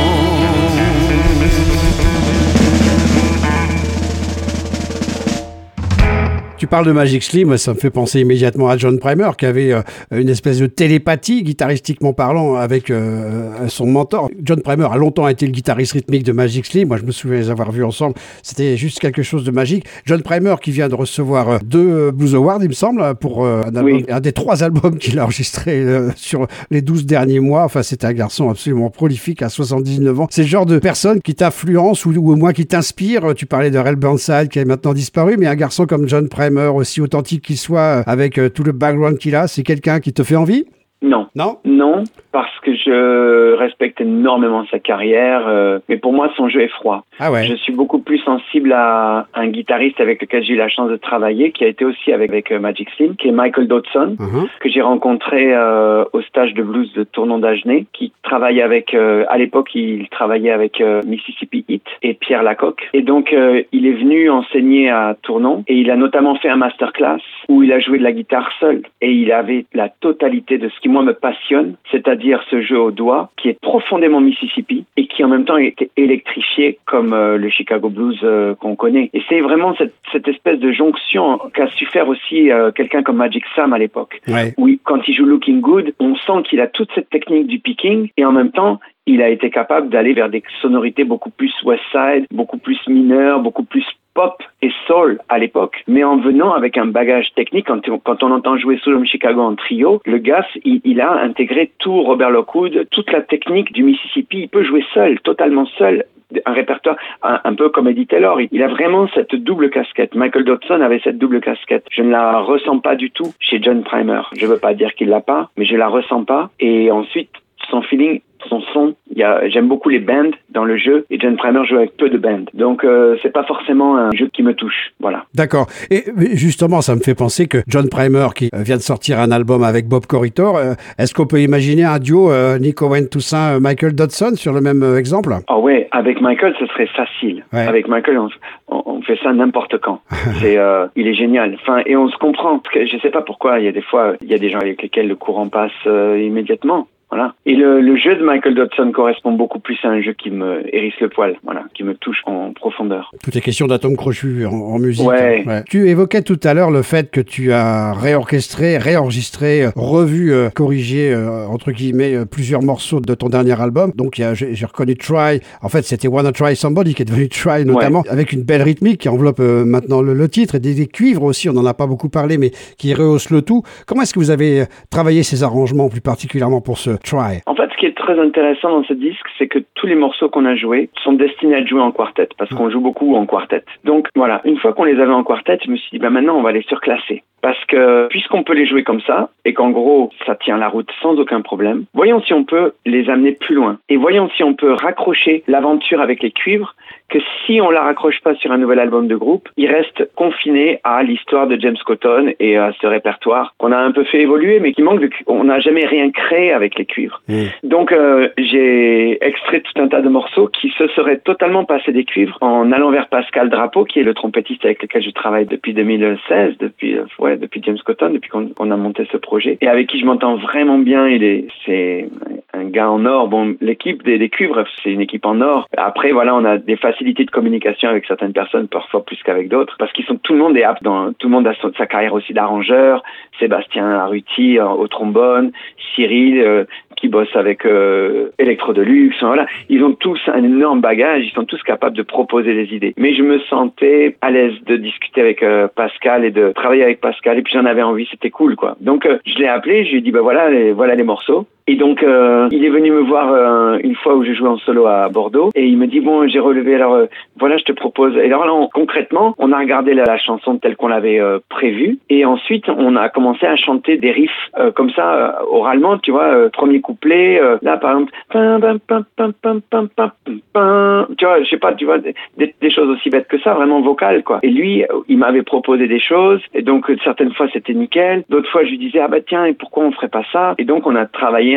Tu parles de Magic Slim, ça me fait penser immédiatement à John Primer qui avait euh, une espèce de télépathie, guitaristiquement parlant, avec euh, son mentor. John Primer a longtemps été le guitariste rythmique de Magic Slim. Moi, je me souviens les avoir vus ensemble. C'était juste quelque chose de magique. John Primer qui vient de recevoir euh, deux Blues Awards, il me semble, pour euh, un, album, oui. un des trois albums qu'il a enregistrés euh, sur les douze derniers mois. Enfin, c'est un garçon absolument prolifique à soixante-dix-neuf ans. C'est le genre de personne qui t'influence ou, ou au moins qui t'inspire. Tu parlais de Rel Burnside qui est maintenant disparu, mais un garçon comme John Primer, aussi authentique qu'il soit, avec euh, tout le background qu'il a, c'est quelqu'un qui te fait envie? Non. Non Non, parce que je respecte énormément sa carrière, euh, mais pour moi, son jeu est froid. Ah ouais. Je suis beaucoup plus sensible à un guitariste avec lequel j'ai eu la chance de travailler, qui a été aussi avec, avec euh, Magic Slim, qui est Michael Dodson, uh-huh. que j'ai rencontré euh, au stage de blues de Tournon d'Agenais, qui travaille avec, euh, à l'époque, il travaillait avec euh, Mississippi Heat et Pierre Lacocque. Et donc, euh, il est venu enseigner à Tournon, et il a notamment fait un masterclass où il a joué de la guitare seul, et il avait la totalité de ce qui moi me passionne, c'est-à-dire ce jeu au doigt qui est profondément Mississippi et qui en même temps est électrifié comme euh, le Chicago Blues euh, qu'on connaît. Et c'est vraiment cette, cette espèce de jonction qu'a su faire aussi euh, quelqu'un comme Magic Sam à l'époque. Ouais. Où quand il joue Looking Good, on sent qu'il a toute cette technique du picking et en même temps il a été capable d'aller vers des sonorités beaucoup plus West Side, beaucoup plus mineures, beaucoup plus pop et soul à l'époque, mais en venant avec un bagage technique. Quand on, quand on entend jouer Soul of Chicago en trio, le gars, il, il a intégré tout Robert Lockwood, toute la technique du Mississippi. Il peut jouer seul, totalement seul. Un répertoire un, un peu comme Eddie Taylor. Il a vraiment cette double casquette. Michael Dodson avait cette double casquette. Je ne la ressens pas du tout chez John Primer. Je veux pas dire qu'il l'a pas, mais je la ressens pas. Et ensuite, son feeling, son son, il y a, j'aime beaucoup les bands dans le jeu et John Primer joue avec peu de bands. Donc euh, c'est pas forcément un jeu qui me touche. Voilà. D'accord. Et justement, ça me fait penser que John Primer qui vient de sortir un album avec Bob Corritore, euh, est-ce qu'on peut imaginer un duo euh, Nick Owen Toussaint, euh, Michael Dodson sur le même euh, exemple? Ah oh ouais, avec Michael ce serait facile. Ouais. Avec Michael on, on, on fait ça n'importe quand. c'est, euh, il est génial. Enfin et on se comprend. Parce que je sais pas pourquoi il y a des fois il y a des gens avec lesquels le courant passe euh, immédiatement. Voilà. Et le, le jeu de Michael Dodson correspond beaucoup plus à un jeu qui me hérisse le poil, voilà, qui me touche en profondeur. Tout est question d'atomes crochus en, en musique. Ouais. Hein. Ouais. Tu évoquais tout à l'heure le fait que tu as réorchestré, réenregistré, revu, euh, corrigé, euh, entre guillemets, euh, plusieurs morceaux de ton dernier album. Donc, il y a, j'ai, j'ai reconnu Try. En fait, c'était Wanna Try Somebody qui est devenu Try, notamment, ouais. avec une belle rythmique qui enveloppe euh, maintenant le, le titre et des, des cuivres aussi. On n'en a pas beaucoup parlé, mais qui rehaussent le tout. Comment est-ce que vous avez travaillé ces arrangements, plus particulièrement pour ce Try? En fait, ce qui est très intéressant dans ce disque, c'est que tous les morceaux qu'on a joués sont destinés à être joués en quartet, parce qu'on joue beaucoup en quartet. Donc voilà, une fois qu'on les avait en quartet, je me suis dit, ben maintenant on va les surclasser. Parce que puisqu'on peut les jouer comme ça, et qu'en gros ça tient la route sans aucun problème, voyons si on peut les amener plus loin. Et voyons si on peut raccrocher l'aventure avec les cuivres, que si on la raccroche pas sur un nouvel album de groupe, il reste confiné à l'histoire de James Cotton et à ce répertoire qu'on a un peu fait évoluer, mais qui manque de... On n'a jamais rien créé avec les cuivres. Mmh. Donc euh, j'ai extrait tout un tas de morceaux qui se seraient totalement passés des cuivres en allant vers Pascal Drapeau, qui est le trompettiste avec lequel je travaille depuis deux mille seize, depuis ouais, depuis James Cotton, depuis qu'on, qu'on a monté ce projet, et avec qui je m'entends vraiment bien. Il est, c'est un gars en or. Bon, l'équipe des, des cuivres, c'est une équipe en or. Après, voilà, on a des facilités de communication avec certaines personnes, parfois plus qu'avec d'autres, parce qu'ils sont, tout le monde est apte dans, tout le monde a son, sa carrière aussi d'arrangeur. Sébastien Arruti euh, au trombone, Cyril euh, qui bosse avec euh, Electro Deluxe. Voilà, ils ont tous un énorme bagage, ils sont tous capables de proposer des idées. Mais je me sentais à l'aise de discuter avec euh, Pascal et de travailler avec Pascal, et puis j'en avais envie, c'était cool, quoi. Donc euh, je l'ai appelé, je lui ai dit, ben voilà, les, voilà les morceaux. Et donc, euh, il est venu me voir euh, une fois où j'ai joué en solo à Bordeaux, et il me dit, bon, j'ai relevé, alors euh, voilà, je te propose. Et alors là, on, concrètement, on a regardé la, la chanson telle qu'on l'avait euh, prévue, et ensuite, on a commencé à chanter des riffs euh, comme ça, euh, oralement, tu vois, euh, premier couplet, euh, là, par exemple, pam, pam, pam, pam, pam, pam, pam, pam, tu vois, je sais pas, tu vois, des, des choses aussi bêtes que ça, vraiment vocales, quoi. Et lui, il m'avait proposé des choses, et donc, certaines fois, c'était nickel, d'autres fois, je lui disais, ah bah tiens, et pourquoi on ferait pas ça? Et donc, on a travaillé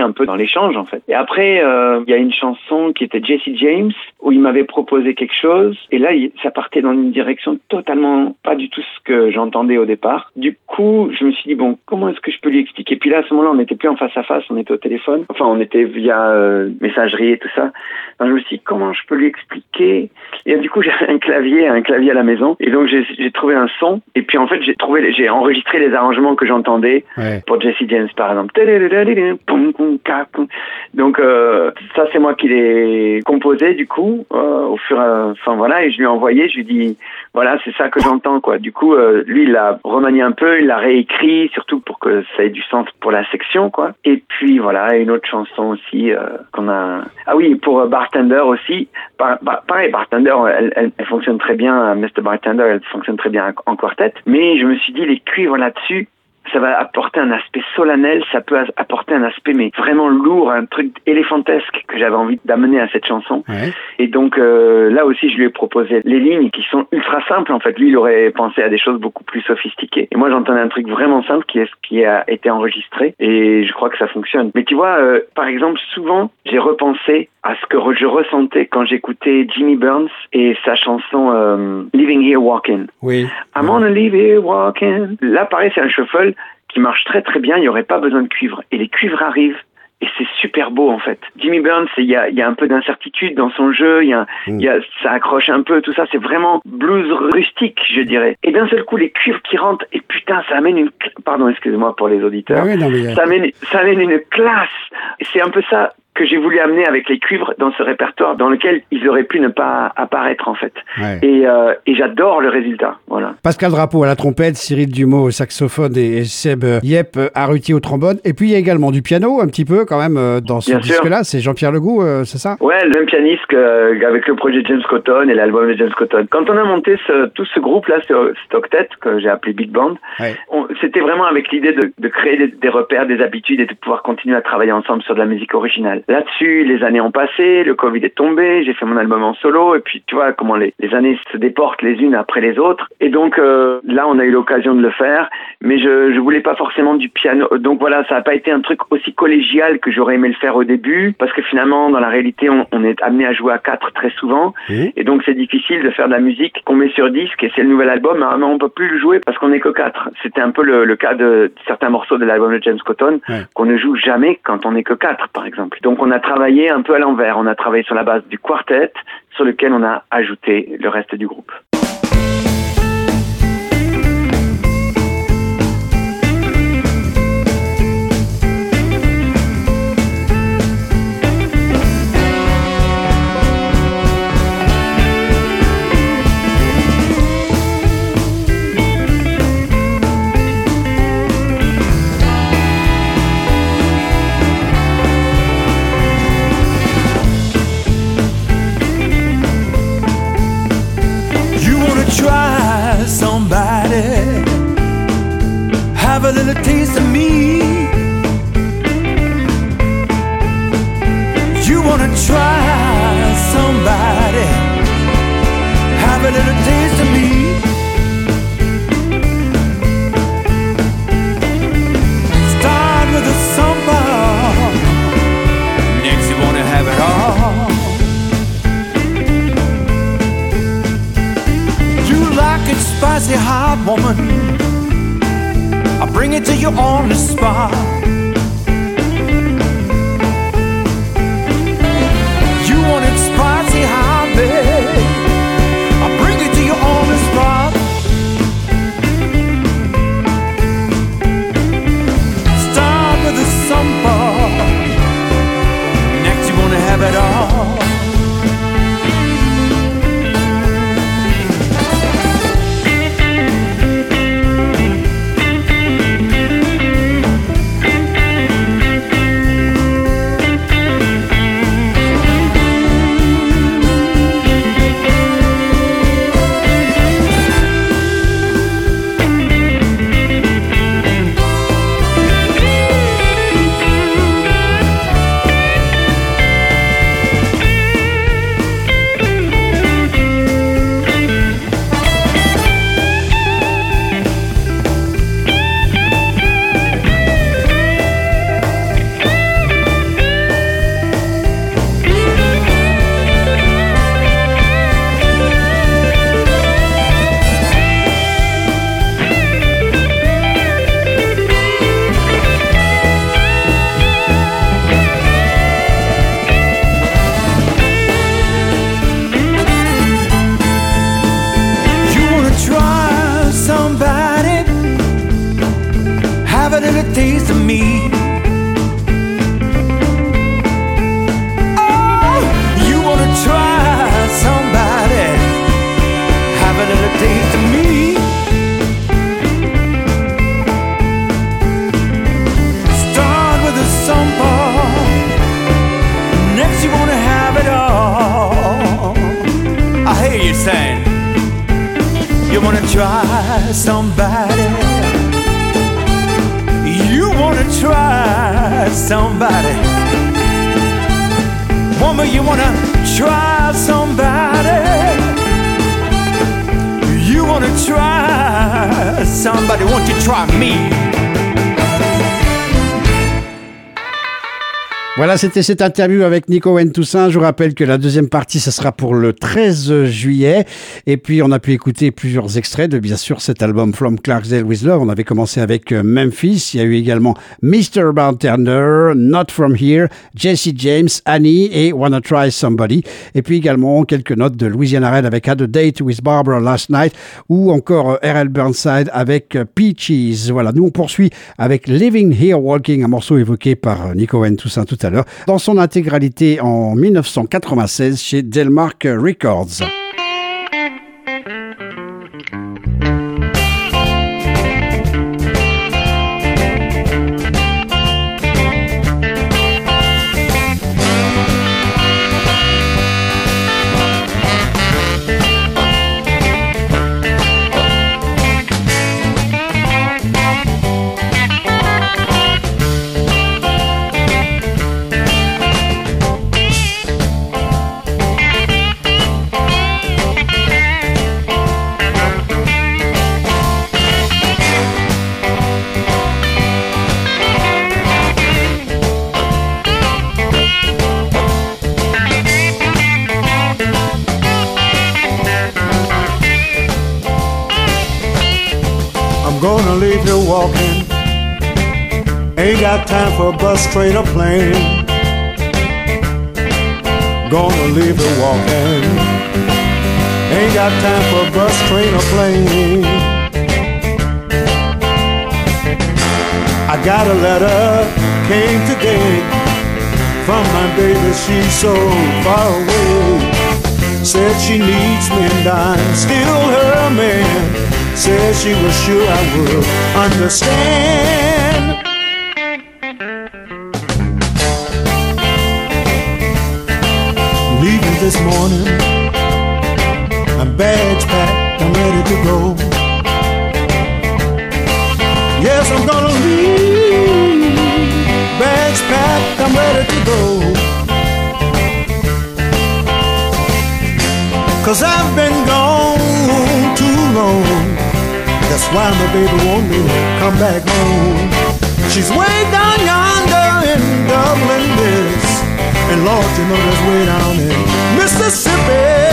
un peu dans l'échange en fait. Et après, euh, il y a une chanson qui était Jesse James où il m'avait proposé quelque chose et là il, ça partait dans une direction totalement pas du tout ce que j'entendais au départ. Du coup, je me suis dit bon, comment est-ce que je peux lui expliquer? Puis là, à ce moment-là, on n'était plus en face à face, on était au téléphone. Enfin, on était via euh, messagerie et tout ça. Donc, je me suis dit comment je peux lui expliquer? Et du coup, j'avais un clavier, un clavier à la maison et donc j'ai, j'ai trouvé un son et puis en fait, j'ai trouvé, j'ai enregistré les arrangements que j'entendais ouais. pour Jesse James par exemple. Donc euh, ça, c'est moi qui l'ai composé du coup euh, au fur et à enfin voilà et je lui ai envoyé, je lui ai dit voilà, c'est ça que j'entends quoi. Du coup, euh, lui il l'a remanié un peu, il l'a réécrit surtout pour que ça ait du sens pour la section quoi. Et puis voilà, une autre chanson aussi euh, qu'on a. Ah oui, pour euh, Bartender aussi. Par, par, pareil, Bartender, elle, elle, elle fonctionne très bien. mister Bartender, elle fonctionne très bien en quartet. Mais je me suis dit les cuivres là-dessus, ça va apporter un aspect solennel, ça peut apporter un aspect mais vraiment lourd, un truc éléphantesque que j'avais envie d'amener à cette chanson. Ouais. Et donc euh, là aussi, je lui ai proposé les lignes qui sont ultra simples. En fait, lui, il aurait pensé à des choses beaucoup plus sophistiquées. Et moi, j'entendais un truc vraiment simple qui est ce qui a été enregistré. Et je crois que ça fonctionne. Mais tu vois, euh, par exemple, souvent, j'ai repensé à ce que je ressentais quand j'écoutais Jimmy Burns et sa chanson euh, Living Here Walking. Oui. I'm gonna live here walking. Là, pareil, c'est un shuffle qui marche très très bien. Il n'y aurait pas besoin de cuivre. Et les cuivres arrivent. Et c'est super beau en fait. Jimmy Burns, il y a, il y a un peu d'incertitude dans son jeu, il y a, mm. il y a, ça accroche un peu, tout ça, c'est vraiment blues rustique, je dirais. Et d'un seul coup, les cuivres qui rentrent, et putain, ça amène une, pardon, excusez-moi pour les auditeurs, ah oui, non, mais... ça amène, ça amène une classe. Et c'est un peu ça que j'ai voulu amener avec les cuivres dans ce répertoire dans lequel ils auraient pu ne pas apparaître en fait. Ouais. Et, euh, et j'adore le résultat. Voilà. Pascal Drapeau à la trompette, Cyril Dumont au saxophone et Seb Yep Arrutier au trombone. Et puis il y a également du piano un petit peu quand même dans ce Bien disque-là. Sûr. C'est Jean-Pierre Legout, euh, c'est ça? Ouais, le même pianiste euh, avec le projet James Cotton et l'album de James Cotton. Quand on a monté ce, tout ce groupe-là, ce, cet octet que j'ai appelé Big Band, ouais. on, c'était vraiment avec l'idée de, de créer des, des repères, des habitudes et de pouvoir continuer à travailler ensemble sur de la musique originale. Là-dessus, les années ont passé, le Covid est tombé, j'ai fait mon album en solo, et puis tu vois comment les, les années se déportent les unes après les autres. Et donc euh, là, on a eu l'occasion de le faire, mais je je voulais pas forcément du piano. Donc voilà, ça n'a pas été un truc aussi collégial que j'aurais aimé le faire au début, parce que finalement, dans la réalité, on, on est amené à jouer à quatre très souvent, mmh. et donc c'est difficile de faire de la musique qu'on met sur disque, et c'est le nouvel album, mais on peut plus le jouer parce qu'on n'est que quatre. C'était un peu le, le cas de certains morceaux de l'album de James Cotton, ouais. qu'on ne joue jamais quand on n'est que quatre, par exemple. Donc on a travaillé un peu à l'envers. On a travaillé sur la base du quartet, sur lequel on a ajouté le reste du groupe. Have a little taste of me. You wanna try somebody? Have a little taste of me. Start with a samba, next you wanna have it all. You like it spicy hot, woman, I'll bring it to you on the spot. You want it spicy hot, babe, I'll bring it to you on the spot. Start with a samba, next you wanna have it all. have a little taste of me. Oh, you wanna try somebody, have a little taste of me. Start with a sample, next you wanna have it all. I hear you saying you wanna try somebody, you wanna try somebody. Woman, you wanna try somebody, you wanna try somebody. Won't you try me? Voilà, c'était cette interview avec Nico Wayne Toussaint. Je vous rappelle que la deuxième partie, ce sera pour le treize juillet. Et puis, on a pu écouter plusieurs extraits de, bien sûr, cet album From Clarksdale with Love. On avait commencé avec Memphis. Il y a eu également mister Bartender, Not From Here, Jesse James, Annie et Wanna Try Somebody. Et puis également quelques notes de Louisiana Red avec Had a Date with Barbara Last Night ou encore R L Burnside avec Peaches. Voilà, nous on poursuit avec Living Here Walking, un morceau évoqué par Nico Wayne Toussaint tout à l'heure, dans son intégralité en dix-neuf cent quatre-vingt-seize chez Delmark Records. Gonna leave here walking, ain't got time for a bus, train, or plane. Gonna leave here walking, ain't got time for a bus, train, or plane. I got a letter, came today, from my baby, she's so far away. Said she needs me and I'm still her man. Said she was sure I would understand. Leaving this morning, my bags packed, I'm ready to go. Yes, I'm gonna leave, bags packed, I'm ready to go. 'Cause I've been gone too long. That's why my baby won't me to come back home. She's way down yonder in Dublin, Miss, and Lord, you know that's way down in Mississippi.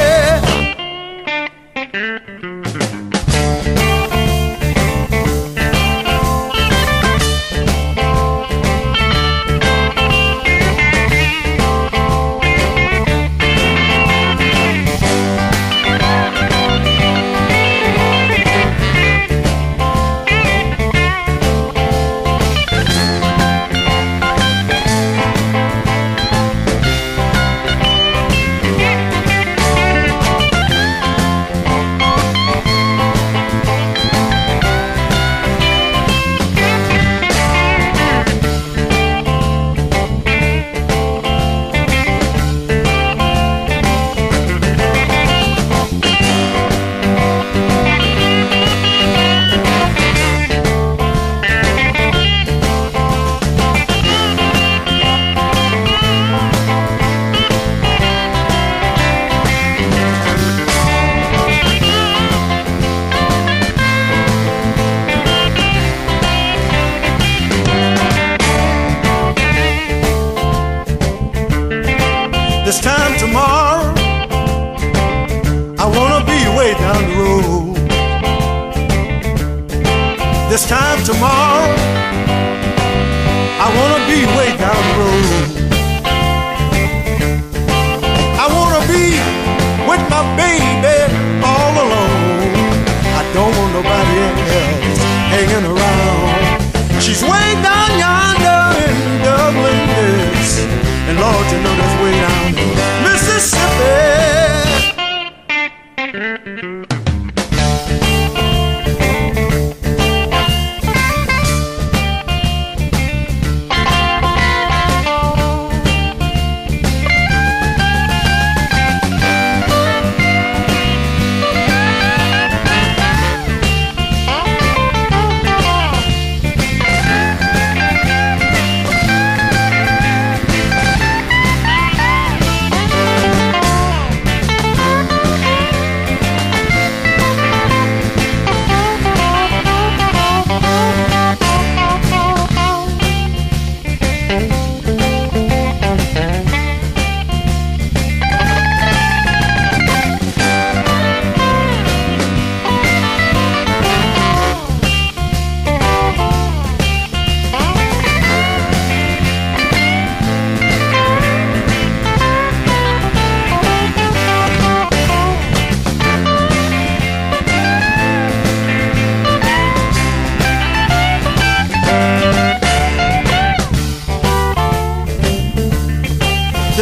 This time tomorrow, I wanna be way down the road. This time tomorrow, I wanna be way down the road. I wanna be with my baby all alone. I don't want nobody else hanging around. She's way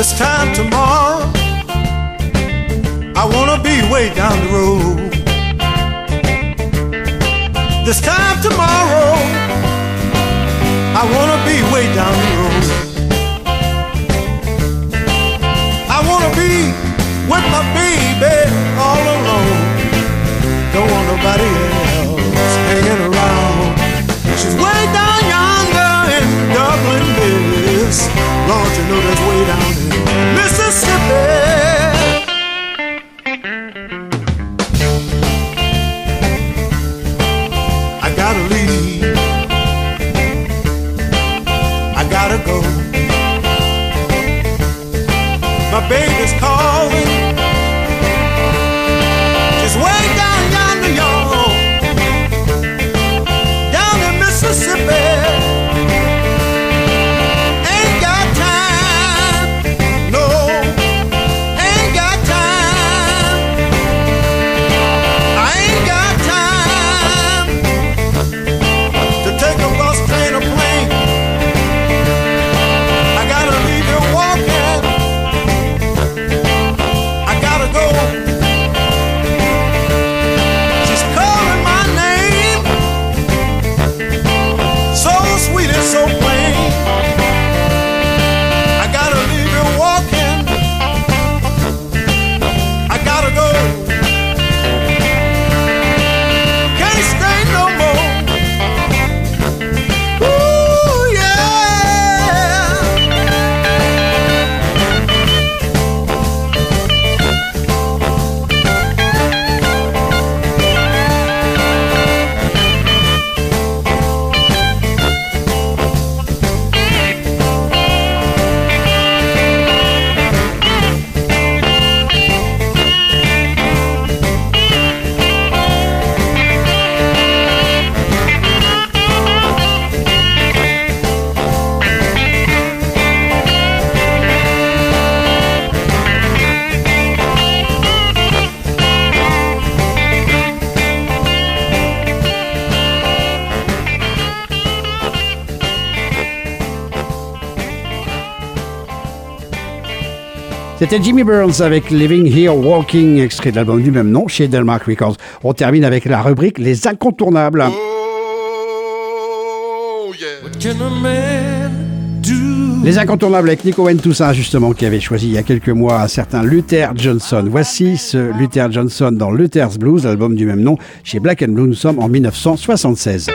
This time tomorrow, I wanna be way down the road. This time tomorrow, I wanna be way down the road. I wanna be with my baby all alone. Don't want nobody else hanging around. She's way down yonder in Dublin, Miss. Lord, you know that's way down in Mississippi. I gotta leave. I gotta go. My baby's calling. She's way down yonder, y'all. Down in Mississippi. Ain't got time. No, ain't got time. I ain't got time to take a bus, train, or plane. I gotta leave you walking. I gotta go. She's calling my name, so sweet and so plain. I gotta leave you walking. I gotta go. Can't stay no more. Ooh, yeah. C'était Jimmy Burns avec Living Here Walking, extrait de l'album du même nom chez Delmark Records. On termine avec la rubrique Les Incontournables. Oh, yeah. What can a man do? Les Incontournables avec Nico Wayne Toussaint, justement, qui avait choisi il y a quelques mois un certain Luther Johnson. Voici ce Luther Johnson dans Luther's Blues, l'album du même nom chez Black and Blue. Nous sommes en dix-neuf cent soixante-seize.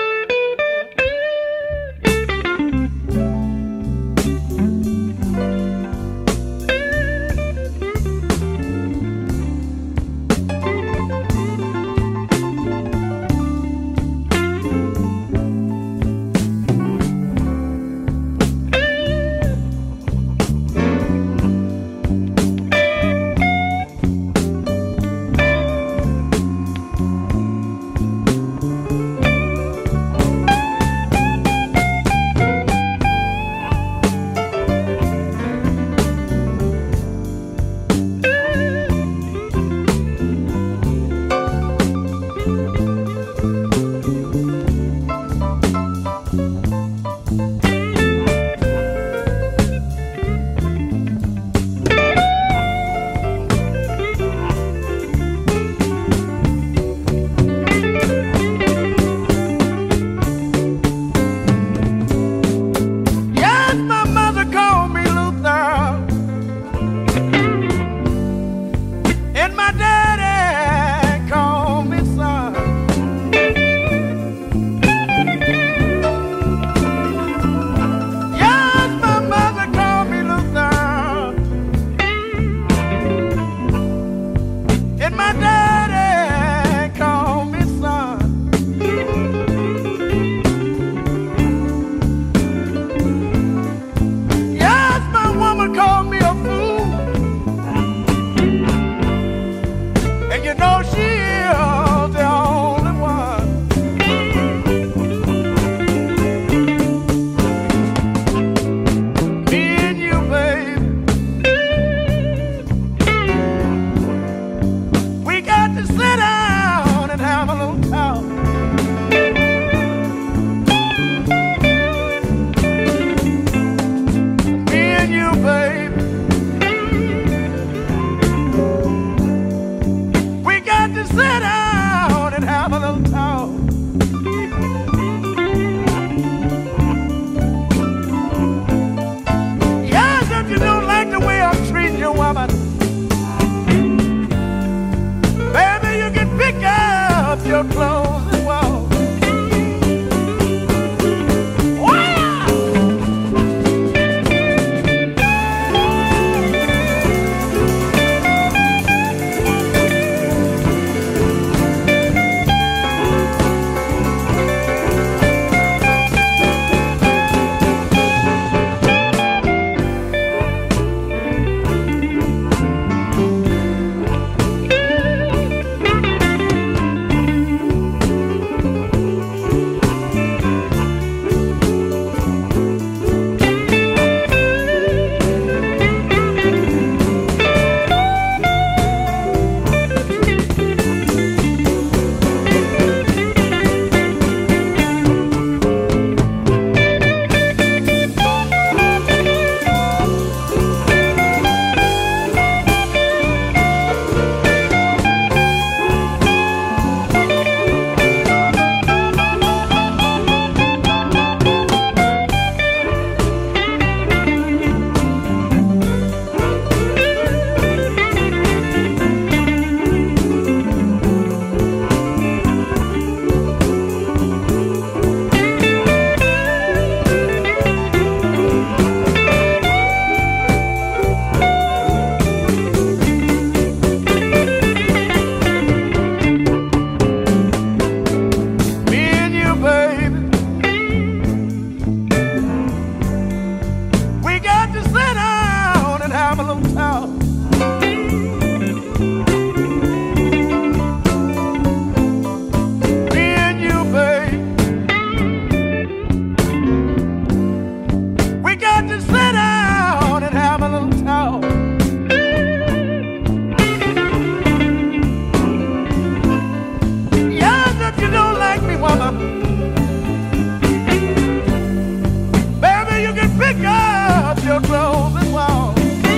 your clothes and walk.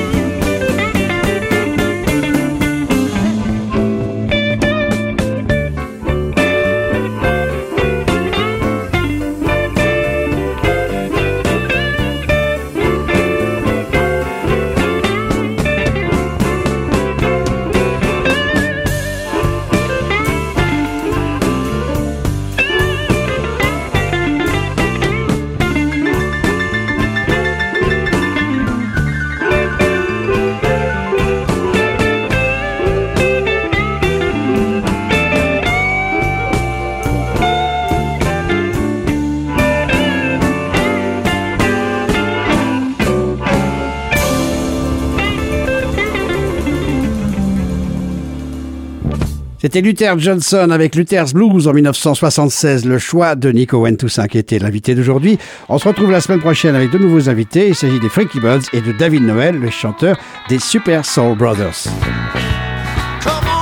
C'était Luther Johnson avec Luther's Blues en dix-neuf cent soixante-seize, le choix de Nick Owen Toussaint qui était l'invité d'aujourd'hui. On se retrouve la semaine prochaine avec de nouveaux invités. Il s'agit des Frankie Buds et de David Noel, le chanteur des Super Soul Brothers. Come on.